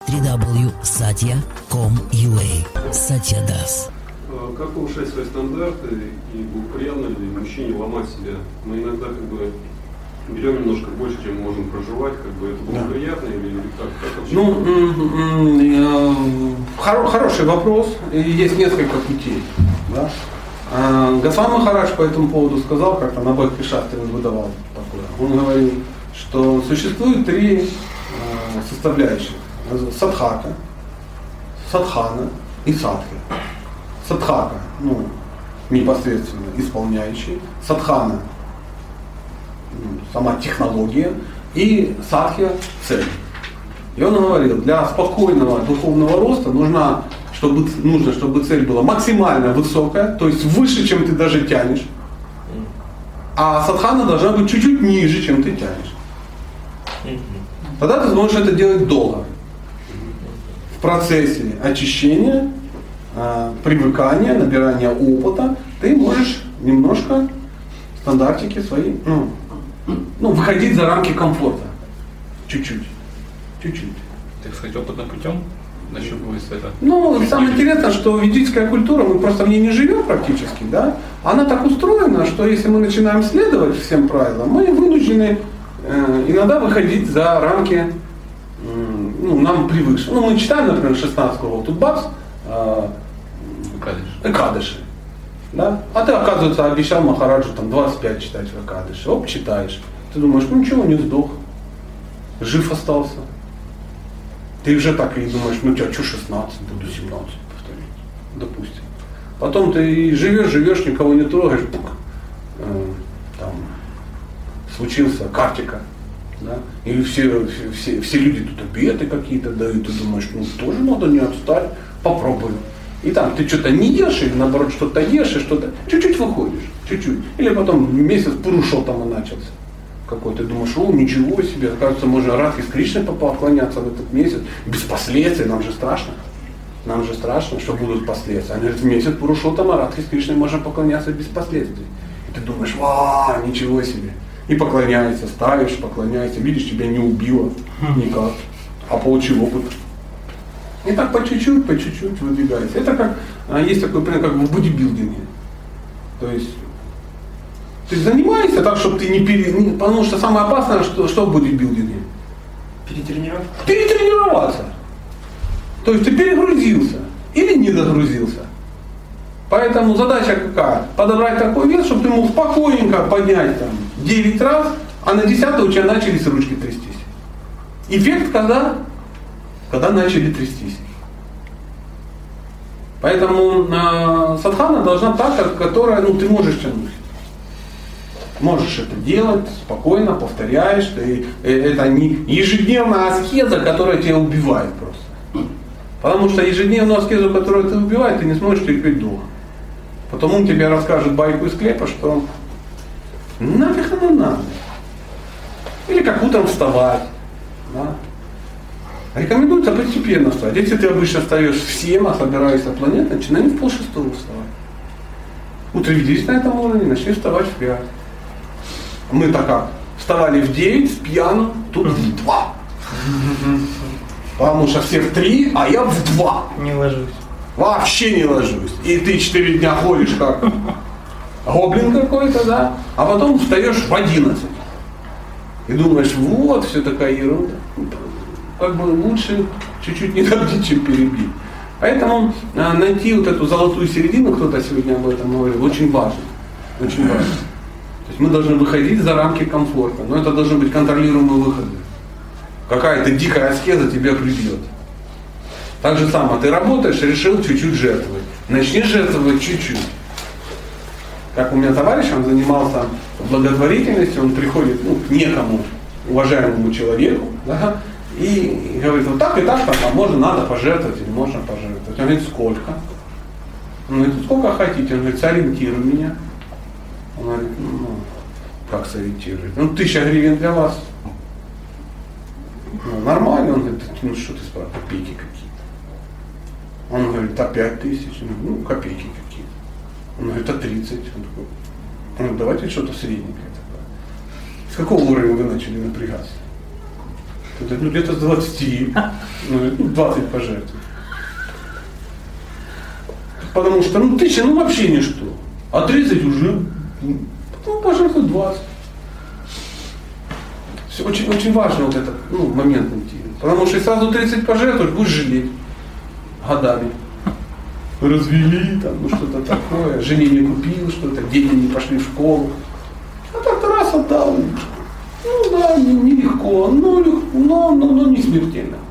www.satya.com.ua. Satya Das. Как повышать свои стандарты и благоприятно ли мужчине ломать себя? Мы иногда берем немножко больше, чем можем проживать, это благоприятно или как вообще? Хороший вопрос. Есть несколько путей. Да? Госвами Махарадж по этому поводу сказал, как-то на Бхакти Шастре он выдавал такое. Он говорил, что существует 3 составляющих. Садхака, садхана и садхи. Садхака, непосредственно исполняющий. Садхана, сама технология. И садхья – цель. И он говорил, для спокойного духовного роста нужно, чтобы цель была максимально высокая, то есть выше, чем ты даже тянешь. А садхана должна быть чуть-чуть ниже, чем ты тянешь. Тогда ты сможешь это делать долго. В процессе очищения, привыкания, набирания опыта ты можешь немножко стандартики свои, выходить за рамки комфорта. Чуть-чуть. Так сказать, опытным путем нащупывается это? Самое интересное, что ведическая культура, мы просто в ней не живем практически, да? Она так устроена, что если мы начинаем следовать всем правилам, мы вынуждены иногда выходить за рамки нам привычно. Мы читаем, например, 16-го тут бац, Экадыши. Да? А ты, оказывается, обещал Махараджу 25 читать в Экадыши. Оп, читаешь. Ты думаешь, ничего, не сдох. Жив остался. Ты уже так и думаешь, тебя что 16, буду 17 повторить. Допустим. Потом ты живешь, никого не трогаешь. Случился Картика. Да? И все люди тут обеты какие-то дают, ты думаешь, тоже надо не отстать, попробую. И там ты что-то не ешь, или наоборот что-то ешь, и что-то чуть-чуть выходишь, чуть-чуть. Или потом месяц Пурушоттама начался какой-то, думаешь, ничего себе, оказывается, можно Радхе с Кришной поклоняться в этот месяц, без последствий, нам же страшно, что будут последствия. Они говорят, в месяц Пурушоттама Радхе с Кришной можно поклоняться без последствий. И ты думаешь, ничего себе. И поклоняешься, ставишь, поклоняешься, видишь, тебя не убило никак, а получил опыт. И так по чуть-чуть выдвигается. Это как, есть такой пример, как в бодибилдинге. То есть, ты занимаешься так, чтобы ты не потому что самое опасное, что в бодибилдинге? Перетренироваться. То есть ты перегрузился или не догрузился. Поэтому задача какая? Подобрать такой вес, чтобы ты мог спокойненько поднять 9 раз, а на 10 у тебя начались ручки трястись. Эффект когда начали трястись. Поэтому садхана должна та, которая ты можешь тянуть. Можешь это делать спокойно, повторяешь. Это не ежедневная аскеза, которая тебя убивает просто. Потому что ежедневную аскезу, которую ты убиваешь, ты не сможешь терпеть долго. Потому тебе расскажут байку из склепа, что нафиг она надо. Или как утром вставать. Да? Рекомендуется постепенно вставать. Если ты обычно встаешь в 7, а собираешься планет, начинай в 5:30 вставать. Утвердись на этом уровне, начни вставать в 5. Мы так как? Вставали в 9 с пьяным, тут в 2. Потому что все в 3, а я в 2. Не ложусь. Вообще не ложусь. И ты 4 дня ходишь как гоблин какой-то, да? А потом встаешь в 11. И думаешь, все такая ерунда. Лучше чуть-чуть не добить, чем перебить. Поэтому найти эту золотую середину, кто-то сегодня об этом говорил, очень важно. Очень важно. То есть мы должны выходить за рамки комфорта, но это должны быть контролируемые выходы. Какая-то дикая аскеза тебя прибьет. Так же самое, ты работаешь, решил чуть-чуть жертвовать. Начни жертвовать чуть-чуть. Как у меня товарищ, он занимался благотворительностью, он приходит к некому уважаемому человеку, да, и говорит, вот так и так, можно, надо пожертвовать или можно пожертвовать. Он говорит, сколько? Он говорит, сколько хотите? Он говорит, сориентируй меня. Он говорит, как сориентирует? 1000 гривен для вас. Нормально. Он говорит, что ты спрашиваешь, копейки какие-то. Он говорит, 5000. Копейки какие-то. Он говорит, 30. Он говорит, давайте что-то средненькое такое. С какого уровня вы начали напрягаться? Ну, где-то с 20. Ну, 20 пожертвовать. Потому что, 1000, вообще ничто. А 30 уже, пожертвуй 20. Все, очень, очень важно вот этот момент найти. Потому что если сразу 30 пожертвуешь, будешь жалеть годами. Развели, там, что-то такое, жене не купил что-то, дети не пошли в школу. А так раз отдал. Да, нелегко, но не смертельно.